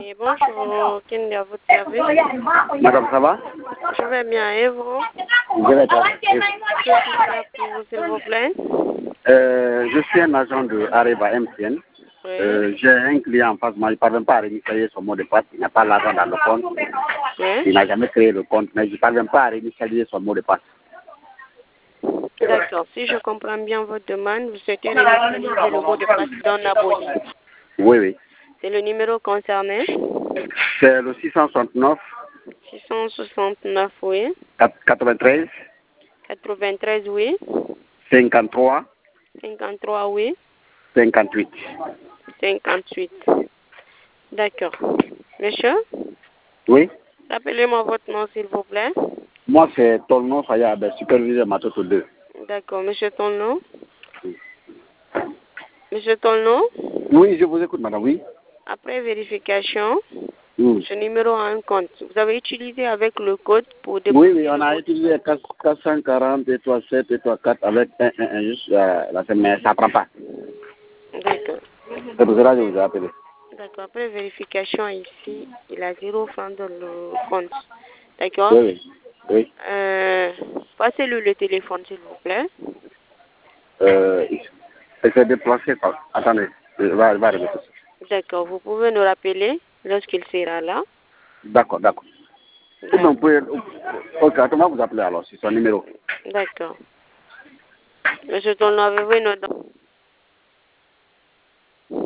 Et bonjour, quel est à votre service? Madame, ça va? Je vais bien, et vous? Je vais bien. Je suis là pour vous, s'il vous plaît. Je suis un agent de Areva MTN. Oui. J'ai un client en face de moi, il ne parvient pas à réinitialiser son mot de passe, il n'a pas l'argent dans le compte. Oui. Il n'a jamais créé le compte, mais il ne parvient pas à réinitialiser son mot de passe. D'accord. Si je comprends bien votre demande, vous souhaitez réinitialiser le mot de passe d'un abonné. Oui, oui. C'est le numéro concerné? C'est le 669 669, oui. 93 93, oui. 53 53, oui. 58. 58. D'accord. Monsieur, Oui. rappelez-moi votre nom, s'il vous plaît. Moi, c'est Tolno Fayad, superviseur Matoto 2. D'accord. Monsieur Tonno? Monsieur Tonno? Oui, je vous écoute, madame, oui. Après vérification, Oui, ce numéro a un compte. Vous avez utilisé avec le code pour oui, déposer on a utilisé 440 et 7 et 4 avec 1 juste mais ça ne prend pas. D'accord. C'est pour cela que je vous ai appelé. D'accord. Après vérification ici, il a 0 francs dans le compte. D'accord. Oui, oui. Oui. Passez-le le téléphone, s'il vous plaît. Il s'est déplacé. Attendez, va arriver. D'accord. Vous pouvez nous rappeler lorsqu'il sera là. D'accord, d'accord. Eh bien, vous pouvez... Ok, comment vous appelez alors, c'est son numéro? D'accord. Monsieur Tonno, avez-vous une autre?